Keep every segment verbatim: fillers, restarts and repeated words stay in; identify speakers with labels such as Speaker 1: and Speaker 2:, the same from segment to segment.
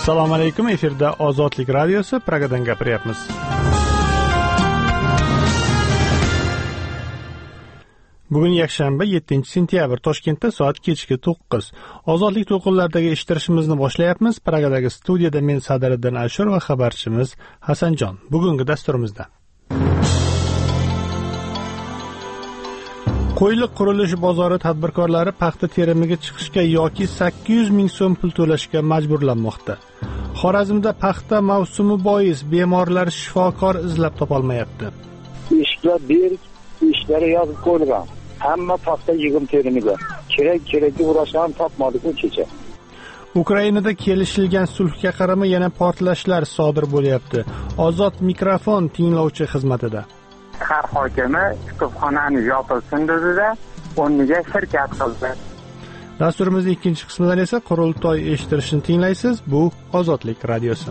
Speaker 1: Assalomu alaykum, efirda Ozodlik radiosi, Pragadan gapiryapmiz. Bugun yakshanba, yettinchi sentyabr, Toshkentda soat kechki to'qqiz. Ozodlik to'lqinlaridagi eshittirishimizni boshlayapmiz. Pragadagi studiyada men Sadiriddin Ashur va xabarchimiz Hasanjon. Bugungi dasturimizda Qo'yliq qurilish bozori tadbirkorlari paxta terimiga chiqishga yoki sakkiz yuz ming so'm pul to'lashga majburlanmoqda. Xorazmda paxta mavsumi bois bemorlar shifokor izlab topolmayapti.
Speaker 2: Ishga ber, ishlari yozib qo'yilgan. Hamma paxta yig'im terimiga. Kerak kerakli uğraşan topmadik u kecha.
Speaker 1: Ukrainada kelishilgan sulhga qaramay yana portlashlar sodir bo'lyapti. Ozod mikrofon tinglovchi xizmatida.
Speaker 3: Har hokimi kutubxonani yopilsin dedida, o'rniga shirkat qildi.
Speaker 1: Dasturimizning ikkinchi qismidan esa qurultoy eshittirishni tinglaysiz. Bu Ozodlik radiosi.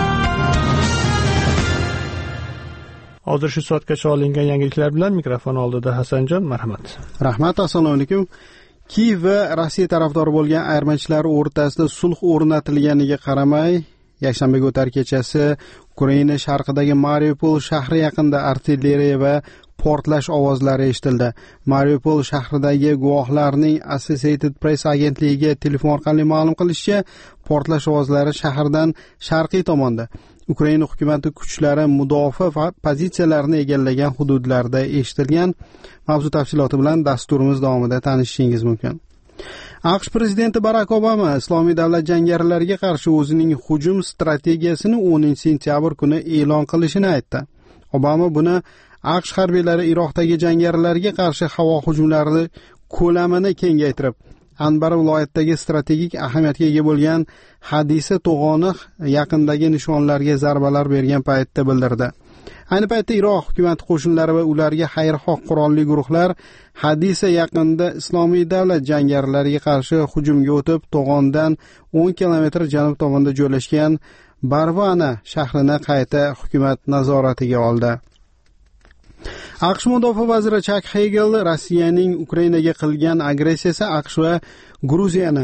Speaker 1: Hozir shu soatgacha olingan yangiliklar bilan mikrofon oldida Hasanjon, marhamat.
Speaker 4: Rahmat, assalomu alaykum. Kiyev va Rossiya tarafdori bo'lgan ayirmachilar o'rtasida sulh o'rnatilganiga qaramay, yakshanbaga o'tar kechasi Ukraina sharqidagi Mariupol shahri yaqinida artilleriya va portlash ovozlari eshitildi. Mariupol shahridagi guvohlarning Associated Press agentligiga telefon orqali ma'lum qilishicha, portlash ovozlari shahardan sharqiy tomonda, Ukraina hukumati kuchlari mudofaa pozitsiyalarini egallagan hududlarda eshitilgan. Mavzu tafsiloti bilan dasturimiz davomida tanishishingiz mumkin. AQSh prezidenti Barack Obama Islomiy davlat jangarilariga qarshi o'zining hujum strategiyasini o'ninchi sentyabr kuni e'lon qilishini aytdi. Obama buni AQSh harbiylari Iroqdagi jangarilarga qarshi havo hujumlari ko'lamini kengaytirib, Anbar viloyatidagi strategik ahamiyatga ega bo'lgan Hadisa to'g'oni yaqindagi nishonlarga zarbalar bergan paytda bildirdi. Ayni paytda Iroq hukumat qo'shinlari va ularga xayrixoh qurolli guruhlar Hadisa yaqinida Islomiy davlat jangarilariga qarshi hujumga o'tib, to'g'ondan o'n kilometr janub tomonda joylashgan Barvana shahrini qayta hukumat nazoratiga oldi. AQSh mudofaa vaziri Chak Hagel Rossiyaning Ukrainaga qilgan agressiyasi AQSh va Gruziyani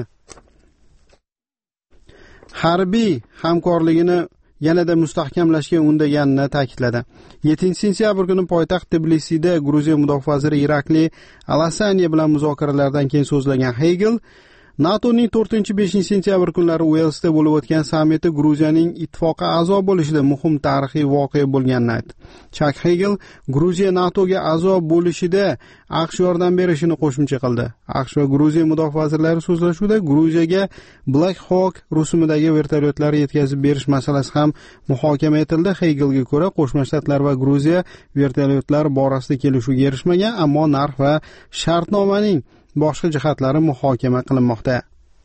Speaker 4: harbiy hamkorligini yanada mustahkamlashga undaganini ta'kidladi. yettinchi sentyabr kuni poytaxt Tbilisida Gruziya mudofaa vaziri Irakli Alasaniya bilan muzokaralardan keyin so'zlagan Hagel, NATOning to'rtinchi beshinchi sentyabr kunlari Uelsda bo'lib o'tgan sammiti Gruziyaning ittifoqqa a'zo bo'lishida muhim tarixiy voqea bo'lganini aytdi. Chak Hagel Gruziya NATOga a'zo bo'lishida AQSh yordam berishini qo'shimcha qildi. AQSh va Gruziya mudofaa vazirlari so'zlashuvida Gruziyaga Black Hawk rusumidagi vertolyotlar yetkazib berish masalasi ham muhokama etildi. Hagelga ko'ra, Qo'shma Shtatlar va Gruziya vertolyotlar borasida kelishuvga erishmagan, ammo narx va shartnomaning boshqa jihatlari muhokama qilinmoqda.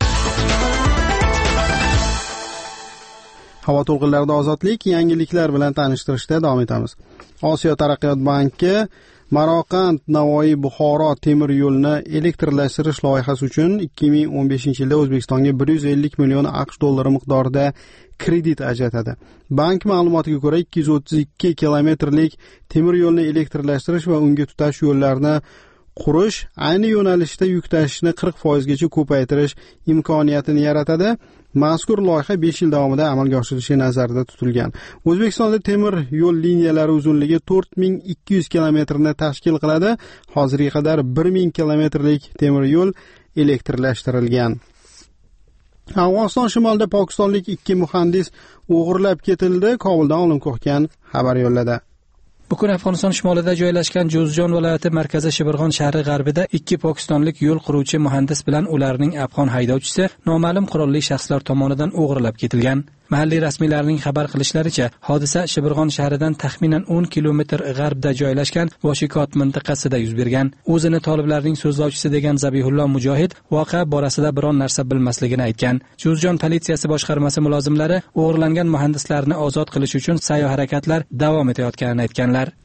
Speaker 4: Havo to'lqinlarida ozodlik yangiliklar bilan tanishtirishda davom etamiz. Osiyo taraqqiyot banki Marokand Navoiy Buxoro temir yo'lini elektrlashtirish loyihasi uchun ikki ming o'n beshinchi yilda O'zbekistonga bir yuz ellik million AQSh dollari miqdorida kredit ajratadi. Bank ma'lumotiga ko'ra, ikki yuz o'ttiz ikki kilometrlik temir yo'lni elektrlashtirish va unga tutash yo'llarini qurish ayni yo'nalishda yuk tashishni qirq foiz gacha ko'paytirish imkoniyatini yaratadi. Mazkur loyiha besh yil davomida amalga oshirilishi nazarda tutilgan. O'zbekistonda temir yo'l liniyalari uzunligi to'rt ming ikki yuz kilometrni tashkil qiladi. Hozirga qadar bir ming kilometrlik temir yo'l elektrlashtirilgan. Afg'oniston shimolida pokistonlik ikki muhandis o'g'irlab ketildi. Kobuldan Olim Ko'hkan xabar yo'lladi.
Speaker 5: Bugun Afg'oniston shimolida joylashgan Juzjon viloyati markazi Shibirg'on shahri g'arbida ikki pokistonlik yo'l quruvchi muhandis bilan ularning afg'on haydovchisi noma'lum qurolli shaxslar tomonidan o'g'irlab ketilgan. Mahalliy rasmiylarning xabar qilishlaricha, hodisa Shibirg'on shahridan taxminan o'n kilometr g'arbda joylashgan Voshikot mintaqasida yuz bergan. O'zini toliblarning so'zlovchisi degan Zabihullo Mujohid voqea borasida biron narsa bilmasligini aytgan. Juzjon politsiyasi boshqarmasi mulozimlari o'g'irlangan muhandislarni ozod qilish uchun sa'y harakatlar davom etayotganini aytganlar.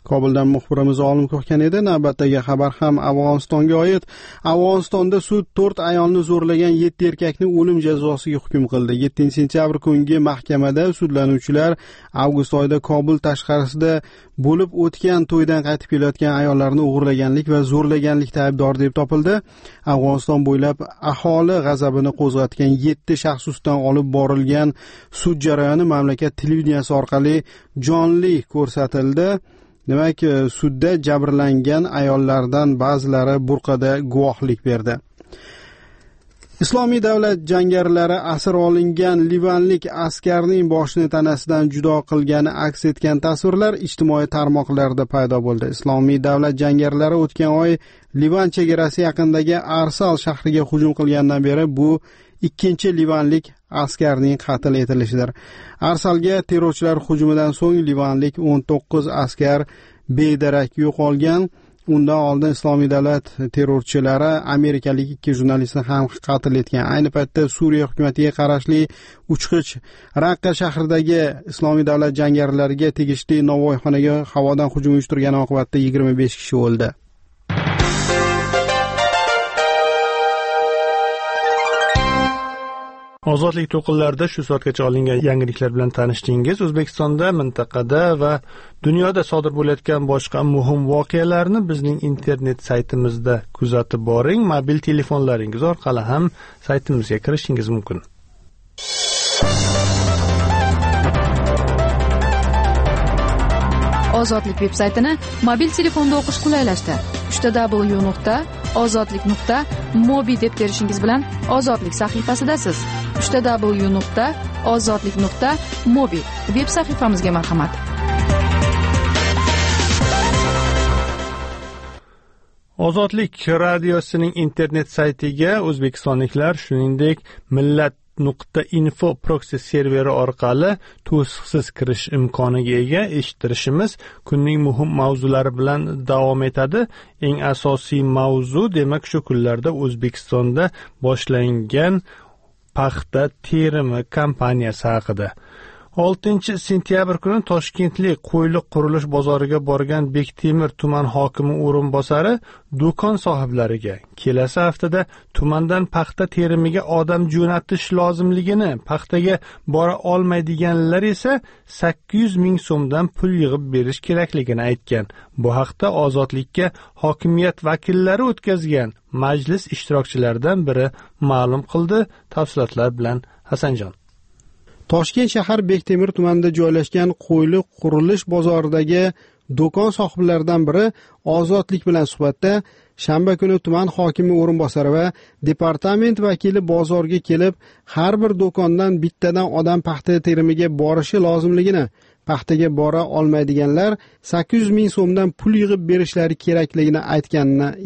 Speaker 4: Kobuldan muxbirimiz Olim Ko'hkan edi. Navbatdagi xabar ham Afg'onistonga oid. Afg'onistonda sud to'rt ayolni zo'rlagan yetti erkakni o'lim jazosiga hukm qildi. yettinchi sentyabr kungi mahkamada sudlanuvchilar avgust oyida Kobul tashqarisida bo'lib o'tgan to'ydan qaytib kelayotgan ayollarni o'g'irlaganlik va zo'rlaganlikda aybdor deb topildi. Afg'oniston bo'ylab aholi g'azabini qo'zg'atgan yetti shaxs ustidan olib borilgan sud jarayoni mamlakat televideniyasi orqali jonli ko'rsatildi. Demak, sudda jabrlangan ayollardan ba'zilari burqada guvohlik berdi. Islomiy davlat jangarilari asir olingan livanlik askarning boshini tanasidan judo qilgani aks etgan tasvirlar ijtimoiy tarmoqlarda paydo bo'ldi. Islomiy davlat jangarilari o'tgan oy Livan chegarasi yaqinidagi Arsal shahriga hujum qilgandan beri bu ikkinchi livanlik askarning qatl etilishidir. Arsalga terrorchilar hujumidan so'ng livanlik o'n to'qqiz askar bedarak yo'qolgan. Undan oldin Islomiy davlat terrorchilari amerikalik ikki jurnalistni ham qatl etgan. Ayni paytda Suriya hukumatiga qarashli uchqich Raqqa shahridagi Islomiy davlat jangarilariga tegishli novvoyxonaga havodan hujum uyushtirgani oqibatida yigirma besh kishi o'ldi.
Speaker 1: Ozodlik to'qinlarida shu soatgacha olingan yangiliklar bilan tanishdingiz. O'zbekistonda, mintaqada va dunyoda sodir bo'layotgan boshqa muhim voqealarni bizning internet saytimizda kuzatib boring. Mobil telefonlaringiz orqali ham saytimizga kirishingiz mumkin.
Speaker 6: Ozodlik veb-saytini mobil telefonda o'qish qulaylashdi. uch w nuqta ozodlik nuqta mobi deb terishingiz bilan Ozodlik sahifasidasiz. uch w nuqta ozodlik nuqta mobi veb sahifamizga marhamat.
Speaker 1: Ozodlik radiosining internet saytiga o'zbekistonliklar, shuningdek, millat nuqta info proxy serveri orqali to'siqsiz kirish imkoniga ega. Eshittirishimiz kunning muhim mavzulari bilan davom etadi. Eng asosiy mavzu, demak, shu kunlarda O'zbekistonda boshlangan paxta terimi kampaniyasi haqida. oltinchi sentyabr kuni Toshkentlik Qo'yliq qurilish bozoriga borgan Bektemir tuman hokimi o'rinbosari do'kon sohiblariga kelasi haftada tumandan paxta terimiga odam jo'natish lozimligini, paxtaga bora olmaydiganlar esa sakkiz yuz ming so'mdan pul yig'ib berish kerakligini aytgan. Bu haqda Ozodlikka hokimiyat vakillari o'tkazgan majlis ishtirokchilaridan biri ma'lum qildi. Tafsilotlar bilan Hasanjon.
Speaker 4: Toshkent shahar Bektemir tumanida joylashgan Qo'yliq qurilish bozoridagi do'kon sohiblaridan biri Ozodlik bilan suhbatda shanba kuni tuman hokimi o'rinbosari va departament vakili bozorga kelib, har bir do'kondan bittadan odam paxta terimiga borishi lozimligini, paxtaga bora olmaydiganlar sakkiz yuz ming so'mdan pul yig'ib berishlari kerakligini aytganini